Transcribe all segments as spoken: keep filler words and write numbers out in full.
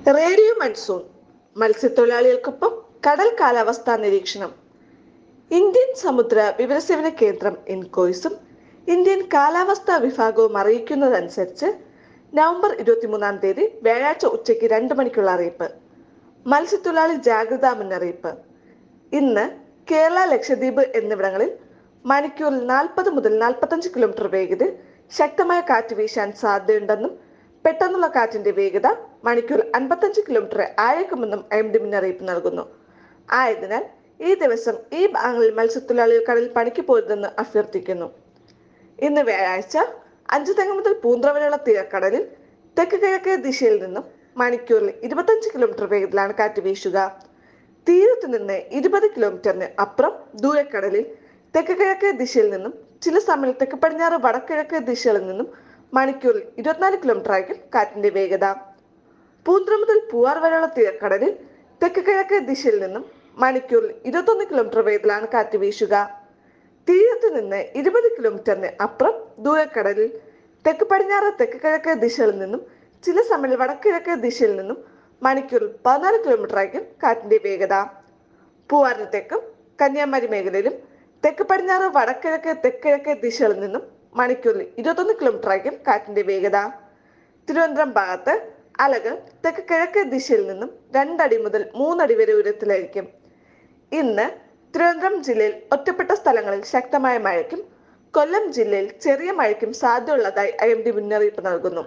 Radio monsoon മത്സ്യത്തൊഴിലാളികൾക്കൊപ്പം കടൽ കാലാവസ്ഥാ നിരീക്ഷണം. ഇന്ത്യൻ സമുദ്ര വിവരസേവന കേന്ദ്രം ഇൻകോയ്സും ഇന്ത്യൻ കാലാവസ്ഥാ വിഭാഗവും അറിയിക്കുന്നതനുസരിച്ച് നവംബർ ഇരുപത്തിമൂന്നാം തീയതി വ്യാഴാഴ്ച ഉച്ചയ്ക്ക് രണ്ട് മണിക്കുള്ള അറിയിപ്പ്. മത്സ്യത്തൊഴിലാളി ജാഗ്രതാ മുന്നറിയിപ്പ്. ഇന്ന് കേരള, ലക്ഷദ്വീപ് എന്നിവിടങ്ങളിൽ മണിക്കൂറിൽ നാൽപ്പത് മുതൽ നാൽപ്പത്തഞ്ച് കിലോമീറ്റർ വേഗതയിൽ ശക്തമായ കാറ്റ് വീശാൻ സാധ്യതയുണ്ടെന്നും പെട്ടെന്നുള്ള കാറ്റിന്റെ വേഗത മണിക്കൂറിൽ അൻപത്തഞ്ച് കിലോമീറ്റർ ആയേക്കുമെന്നും ഐ എം ഡി മുന്നറിയിപ്പ് നൽകുന്നു. ആയതിനാൽ ഈ ദിവസം ഈ ഭാഗങ്ങളിൽ മത്സ്യത്തൊഴിലാളികൾ കടലിൽ പണിക്ക് പോരുതെന്ന് അഭ്യർത്ഥിക്കുന്നു. ഇന്ന് വ്യാഴാഴ്ച അഞ്ചുതെങ്ങ് മുതൽ പൂന്തുറ വരെയുള്ള തീരക്കടലിൽ തെക്ക് കിഴക്കേ ദിശയിൽ നിന്നും മണിക്കൂറിൽ ഇരുപത്തഞ്ച് കിലോമീറ്റർ വേഗത്തിലാണ് കാറ്റ് വീശുക. തീരത്ത് നിന്ന് ഇരുപത് കിലോമീറ്ററിന് അപ്പുറം ദൂരക്കടലിൽ തെക്ക് കിഴക്കേ ദിശയിൽ നിന്നും ചില സമയം തെക്ക് പടിഞ്ഞാറ് വടക്കിഴക്കേ ദിശകളിൽ നിന്നും മണിക്കൂറിൽ ഇരുപത്തിനാല് കിലോമീറ്റർ ആയിരിക്കും കാറ്റിന്റെ വേഗത. പൂന്തുറ മുതൽ പൂവാർ വരെയുള്ള തീരക്കടലിൽ തെക്ക് കിഴക്കേ ദിശയിൽ നിന്നും മണിക്കൂറിൽ ഇരുപത്തൊന്ന് കിലോമീറ്റർ വേഗത്തിലാണ് കാറ്റ് വീശുക. തീരത്ത് നിന്ന് ഇരുപത് കിലോമീറ്ററിന് അപ്പുറം ദൂരക്കടലിൽ തെക്ക് പടിഞ്ഞാറ് തെക്ക് കിഴക്കേ ദിശകളിൽ നിന്നും ചില സമയം വടക്കിഴക്കേ ദിശയിൽ നിന്നും മണിക്കൂറിൽ പതിനാല് കിലോമീറ്റർ ആയിരിക്കും കാറ്റിന്റെ വേഗത. പൂവാറിന് തെക്കും കന്യാകുമാരി മേഖലയിലും തെക്ക് പടിഞ്ഞാറ് വടക്കിഴക്ക് തെക്കിഴക്കേ ദിശകളിൽ നിന്നും മണിക്കൂറിൽ ഇരുപത്തൊന്ന് കിലോമീറ്റർ ആയിരിക്കും കാറ്റിന്റെ വേഗത. തിരുവനന്തപുരം ഭാഗത്ത് അലകൾ തെക്ക് കിഴക്കേ ദിശയിൽ നിന്നും രണ്ടടി മുതൽ മൂന്നടി വരെ ഉയരത്തിലായിരിക്കും. ഇന്ന് തിരുവനന്തപുരം ജില്ലയിൽ ഒറ്റപ്പെട്ട സ്ഥലങ്ങളിൽ ശക്തമായ മഴയ്ക്കും കൊല്ലം ജില്ലയിൽ ചെറിയ മഴയ്ക്കും സാധ്യതയുള്ളതായി ഐ എം ഡി മുന്നറിയിപ്പ് നൽകുന്നു.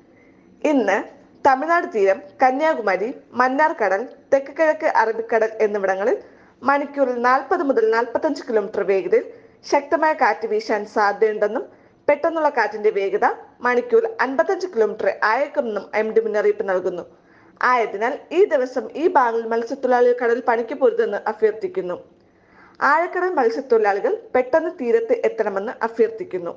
ഇന്ന് തമിഴ്നാട് തീരം, കന്യാകുമാരി, മന്നാർ കടൽ, തെക്ക് കിഴക്ക് അറബിക്കടൽ എന്നിവിടങ്ങളിൽ മണിക്കൂറിൽ നാൽപ്പത് മുതൽ നാൽപ്പത്തഞ്ച് കിലോമീറ്റർ വേഗതയിൽ ശക്തമായ കാറ്റ് വീശാൻ സാധ്യതയുണ്ടെന്നും പെട്ടെന്നുള്ള കാറ്റിന്റെ വേഗത മണിക്കൂറിൽ അൻപത്തഞ്ച് കിലോമീറ്റർ ആയേക്കുമെന്നും എം ഡി മുന്നറിയിപ്പ് നൽകുന്നു. ആയതിനാൽ ഈ ദിവസം ഈ ഭാഗങ്ങളിൽ മത്സ്യത്തൊഴിലാളികൾ കടലിൽ പണിക്ക് പോരുതെന്ന് അഭ്യർത്ഥിക്കുന്നു. ആഴക്കടൽ മത്സ്യത്തൊഴിലാളികൾ പെട്ടെന്ന് തീരത്ത് എത്തണമെന്ന് അഭ്യർത്ഥിക്കുന്നു.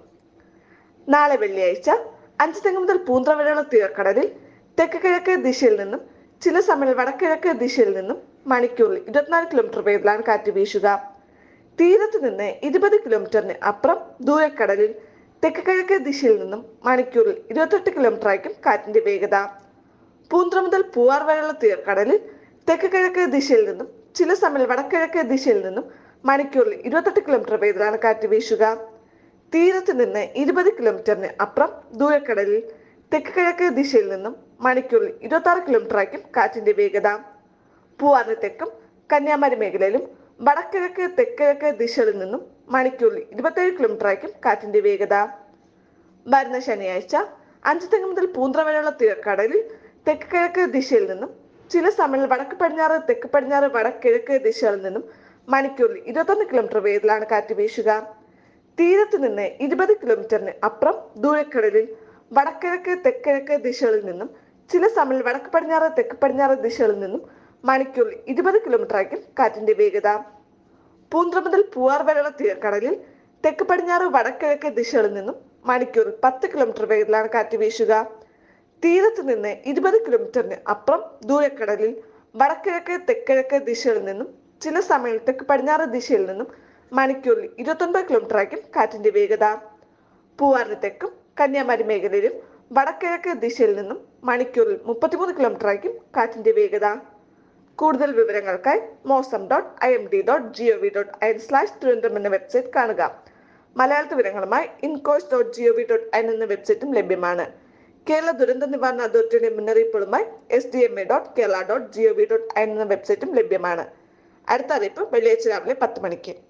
നാളെ വെള്ളിയാഴ്ച അഞ്ചുതെങ്ങ് മുതൽ പൂന്തുറ വരെയുള്ള തീരക്കടലിൽ തെക്ക് കിഴക്കേ ദിശയിൽ നിന്നും ചില സമയം വടക്കിഴക്കേ ദിശയിൽ നിന്നും മണിക്കൂറിൽ ഇരുപത്തിനാല് കിലോമീറ്റർ വേഗത്തിലാണ് കാറ്റ് വീശുക. തീരത്ത് നിന്ന് ഇരുപത് കിലോമീറ്ററിന് അപ്പുറം ദൂരക്കടലിൽ തെക്ക് കിഴക്കേ ദിശയിൽ നിന്നും മണിക്കൂറിൽ ഇരുപത്തെട്ട് കിലോമീറ്റർ ആയിരിക്കും കാറ്റിന്റെ വേഗത. പൂന്തുറ മുതൽ പൂവാർ വരെയുള്ള തീരക്കടലിൽ തെക്ക് കിഴക്കേ ദിശയിൽ നിന്നും ചില സമയം വടക്കിഴക്കേ ദിശയിൽ നിന്നും മണിക്കൂറിൽ ഇരുപത്തെട്ട് കിലോമീറ്റർ വേഗത്തിലാണ് കാറ്റ് വീശുക. തീരത്ത് നിന്ന് ഇരുപത് കിലോമീറ്ററിന് അപ്പുറം ദൂരക്കടലിൽ തെക്ക് കിഴക്കേ ദിശയിൽ നിന്നും മണിക്കൂറിൽ ഇരുപത്തി ആറ് കിലോമീറ്റർ ആയിരിക്കും കാറ്റിന്റെ വേഗത. പൂവാറിന് തെക്കും കന്യാകുമാരി മേഖലയിലും വടക്കിഴക്ക് തെക്കിഴക്ക് ദിശകളിൽ നിന്നും മണിക്കൂറിൽ ഇരുപത്തേഴ് കിലോമീറ്റർ ആയിരിക്കും കാറ്റിന്റെ വേഗത. വരുന്ന ശനിയാഴ്ച അഞ്ചുതെങ്ങ് മുതൽ പൂന്തുറ വരെയുള്ള തീരക്കടലിൽ തെക്ക് കിഴക്ക് ദിശയിൽ നിന്നും ചില സമയം വടക്ക് പടിഞ്ഞാറ് തെക്ക് പടിഞ്ഞാറ് വടക്കിഴക്ക് ദിശകളിൽ നിന്നും മണിക്കൂറിൽ ഇരുപത്തൊന്ന് കിലോമീറ്റർ വേഗത്തിലാണ് കാറ്റ് വീശുക. തീരത്ത് നിന്ന് ഇരുപത് കിലോമീറ്ററിന് അപ്പുറം ദൂരക്കടലിൽ വടക്കിഴക്ക് തെക്കിഴക്ക് ദിശകളിൽ നിന്നും ചില സമയം വടക്ക് പടിഞ്ഞാറ് തെക്ക് പടിഞ്ഞാറ് ദിശകളിൽ നിന്നും മണിക്കൂറിൽ ഇരുപത് കിലോമീറ്റർ ആയിരിക്കും കാറ്റിന്റെ വേഗത. പൂന്തുറ മുതൽ പൂവാർ വരെയുള്ള തീരക്കടലിൽ തെക്ക് പടിഞ്ഞാറ് വടക്കിഴക്ക് ദിശകളിൽ നിന്നും മണിക്കൂറിൽ പത്ത് കിലോമീറ്റർ വേഗത്തിലാണ് കാറ്റ് വീശുക. തീരത്ത് നിന്ന് ഇരുപത് കിലോമീറ്ററിന് അപ്പുറം ദൂരക്കടലിൽ വടക്കിഴക്ക് തെക്കിഴക്ക് ദിശകളിൽ നിന്നും ചില സമയം തെക്ക് പടിഞ്ഞാറ് ദിശയിൽ നിന്നും മണിക്കൂറിൽ ഇരുപത്തൊൻപത് കിലോമീറ്റർ ആയിരിക്കും കാറ്റിന്റെ വേഗത. പൂവാറിന് തെക്കും കന്യാകുമാരി മേഖലയിലും വടക്കിഴക്ക് ദിശയിൽ നിന്നും മണിക്കൂറിൽ മുപ്പത്തിമൂന്ന് കിലോമീറ്റർ ആയിരിക്കും കാറ്റിന്റെ വേഗത. കൂടുതൽ വിവരങ്ങൾക്കായി mausam dot I M D dot G O V dot I N slash Thiruvananthapuram എന്ന വെബ്സൈറ്റ് കാണുക. മലയാളത്തിൽ വിവരങ്ങളുമായി INCOIS dot G O V dot I N എന്ന വെബ്സൈറ്റും ലഭ്യമാണ്. കേരള ദുരന്ത നിവാരണ അതോറിറ്റിയുടെ മുന്നറിയിപ്പുകളുമായി S D M A dot Kerala dot G O V dot I N എന്ന വെബ്സൈറ്റും ലഭ്യമാണ്. അടുത്ത അറിയിപ്പ് വെള്ളിയാഴ്ച രാവിലെ പത്ത് മണിക്ക്.